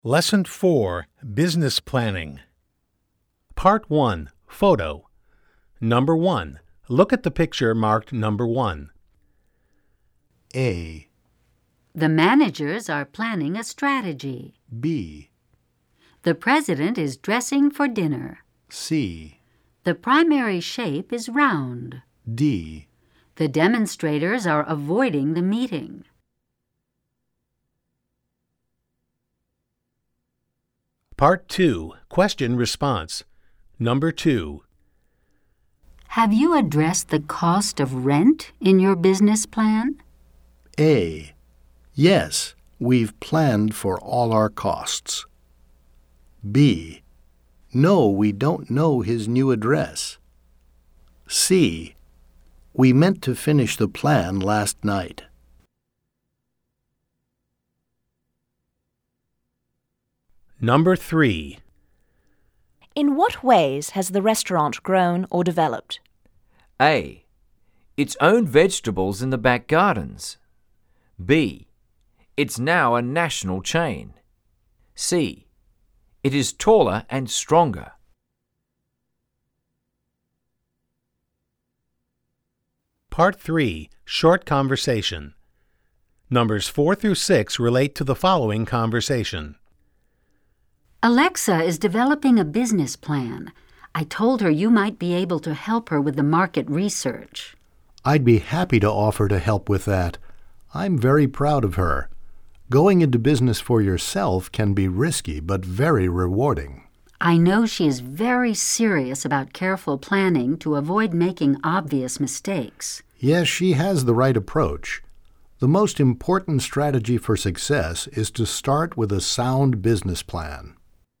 Lesson 4, Business Planning. Part 1, Photo. Number 1. Look at the picture marked number 1. A. The managers are planning a strategy. B. The president is dressing for dinner. C. The primary shape is round. D. The demonstrators are avoiding the meeting. Part 2, Question Response. Number 2. Have you addressed the cost of rent in your business plan? A. Yes, we've planned for all our costs. B. No, we don't know his new address. C. We meant to finish the plan last night. Number 3. In what ways has the restaurant grown or developed? A. Its own vegetables in the back gardens. B. It's now a national chain. C. It is taller and stronger. Part 3, Short Conversation. Numbers 4 through 6 relate to the following conversation. Alexa is developing a business plan. I told her you might be able to help her with the market research. I'd be happy to offer to help with that. I'm very proud of her. Going into business for yourself can be risky but very rewarding. I know she is very serious about careful planning to avoid making obvious mistakes. Yes, she has the right approach. The most important strategy for success is to start with a sound business plan.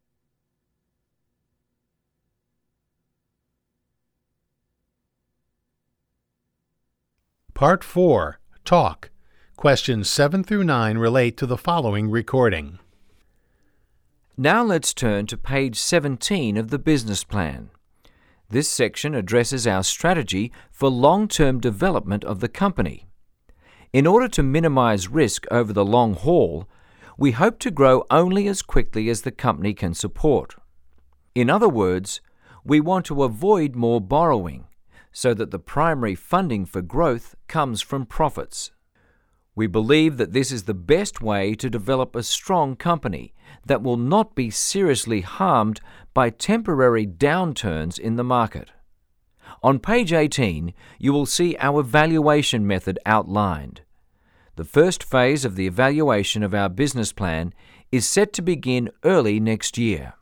Part 4, Talk. Questions 7 through 9 relate to the following recording. Now let's turn to page 17 of the business plan. This section addresses our strategy for long-term development of the company. In order to minimize risk over the long haul, we hope to grow only as quickly as the company can support. In other words, we want to avoid more borrowing, so that the primary funding for growth comes from profits. We believe that this is the best way to develop a strong company that will not be seriously harmed by temporary downturns in the market. On page 18, you will see our evaluation method outlined. The first phase of the evaluation of our business plan is set to begin early next year.